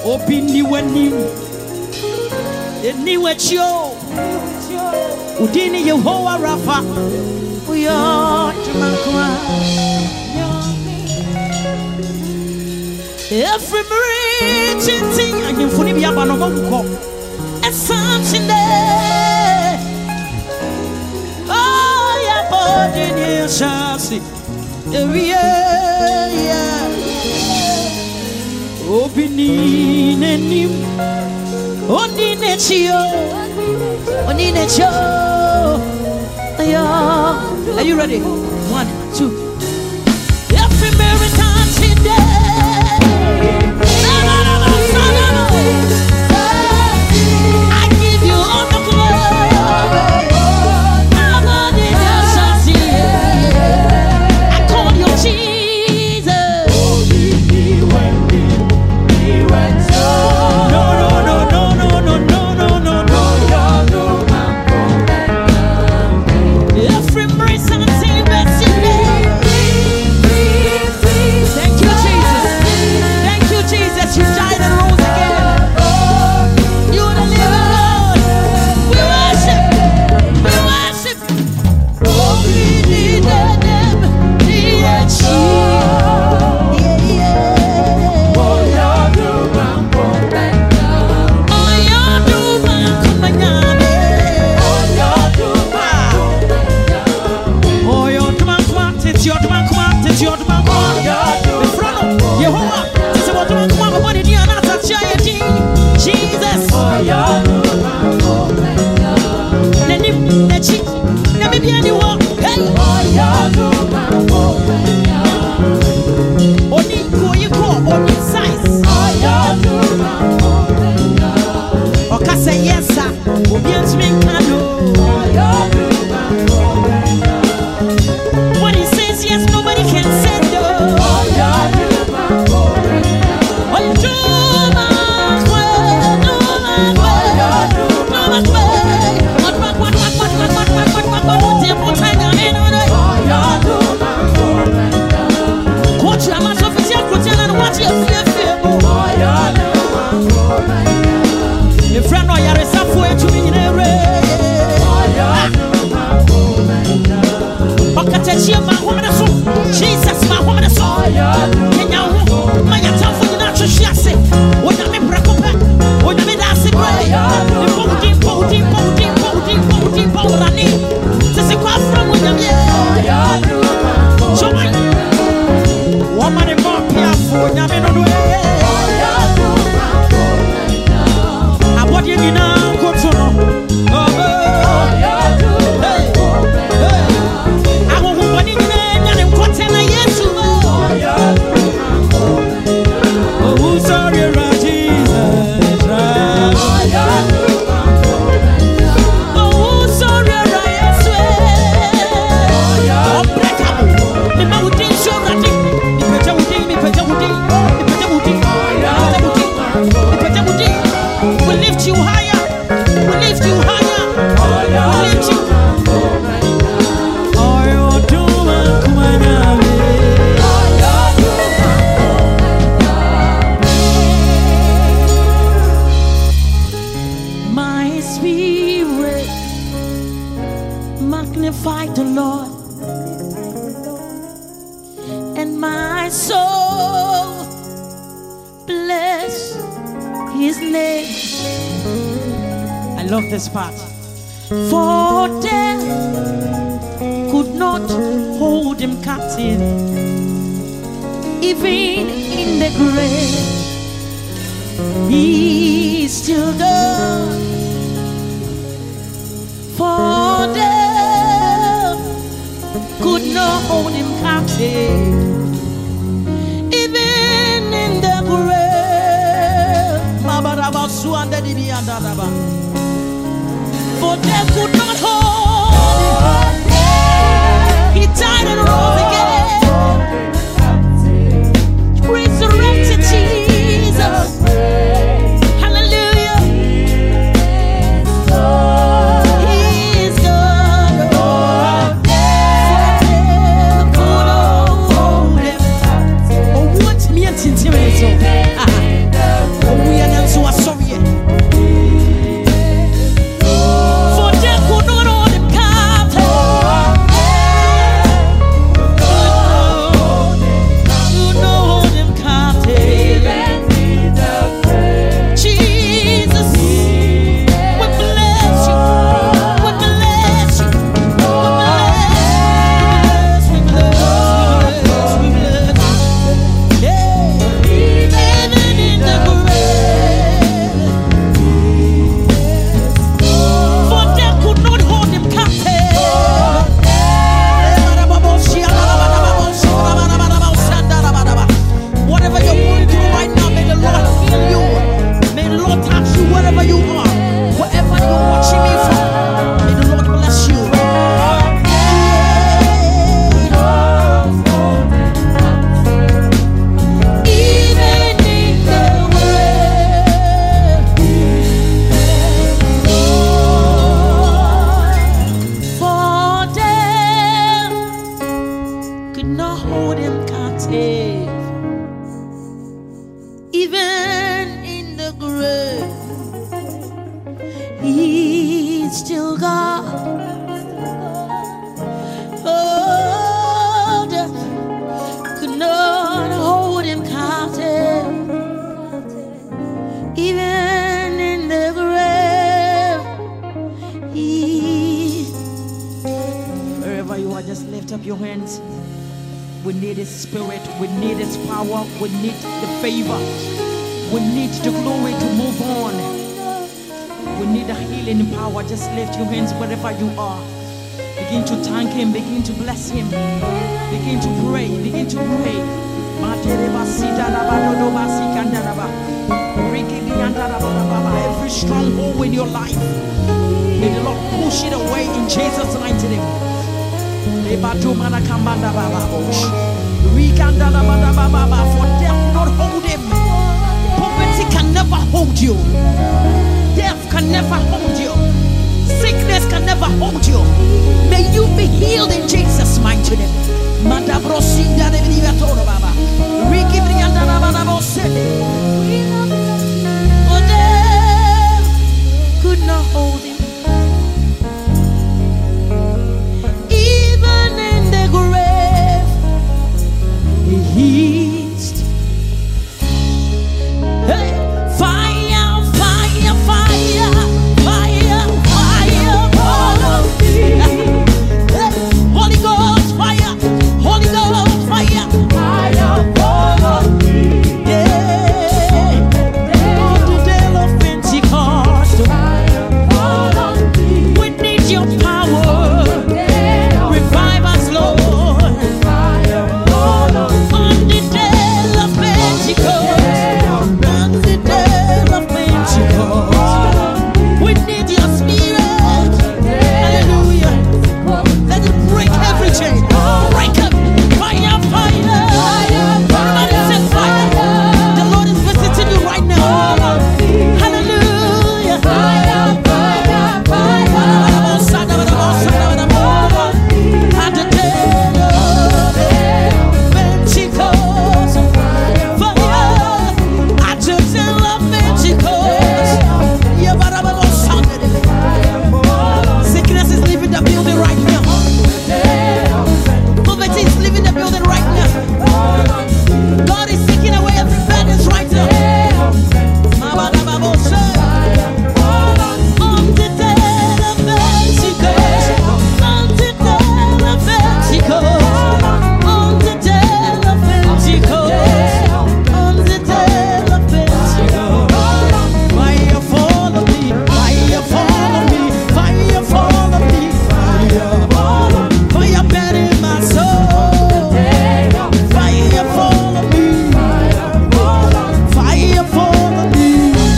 Obini wanim. Eni wechio. Udini Yehovah Rapha. Uyo tumakwa. Every breathing thing I can fully be about no go. And something there. Oh, yeah, body near chassis. Yeah. Obini nenim. Oni nechio. Are you ready? 1, 2. Every miracle today. I give you all the glory. I'm on the I call you Jesus. No. Every miracle love this part. For death could not hold him captive, even in the grave. He's still God. For death could not hold him captive, even in the grave. For death could not hold him. He died and rose again. Resurrected Jesus. Hallelujah. He is God. Death could not hold him. Oh, what me and Tintin. Oh, we Even in the grave, He's still God. Oh, death could not hold Him captive. Even in the grave, wherever you are, just lift up your hands. We need His Spirit, we need His power, we need the favor, we need the glory to move on. We need the healing power. Just lift your hands wherever you are. Begin to thank Him, begin to bless Him, begin to pray, begin to pray. Every stronghold in your life, may the Lord push it away in Jesus' mighty name. For death not hold Him. Poverty can never hold you. Death can never hold you. Sickness can never hold you. May you be healed in Jesus' mighty name. Oh, death could not hold Him. Even in the grave, He's hey, fire, fire, fire, fire, fire, all of me. Holy Ghost, fire, Holy Ghost, fire, fire, all of me. Yeah, on the day of Pentecost, fire, all of me. We need Your power. Revive us, Lord. Fire, all of me. On the day of Pentecost, on the day of Pentecost, we need Your Spirit. Hallelujah. Let it break every chain. Break up. Fire, fire. I said fire. The Lord is visiting you right now. Hallelujah. Fire, fire, fire. At the day of Pentecost, fire. At the day of Pentecost, sickness is leaving the building right now. Poverty is leaving the building right now. God is taking away every burden right now. On the day of Pentecost, on the day of Pentecost, on the day of Pentecost, on the day of Pentecost, fire fall on me, fire fall on me, fire fall on me, fire burning my soul, fire fall on me, fire fall on me,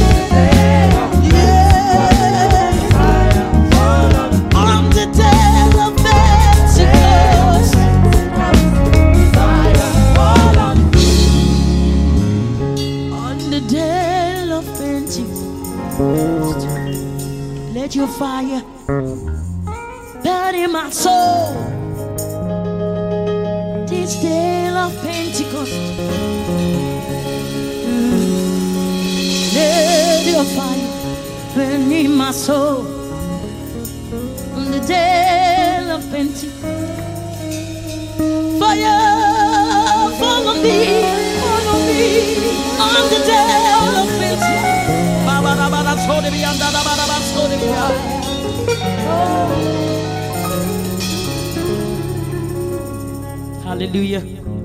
yeah, on the day of Pentecost, on the day of Pentecost, let Your fire burn in my soul. This day of Pentecost, let Your fire burn in my soul. On the day of Pentecost, fire follow me, follow me. On the day of Pentecost, hallelujah.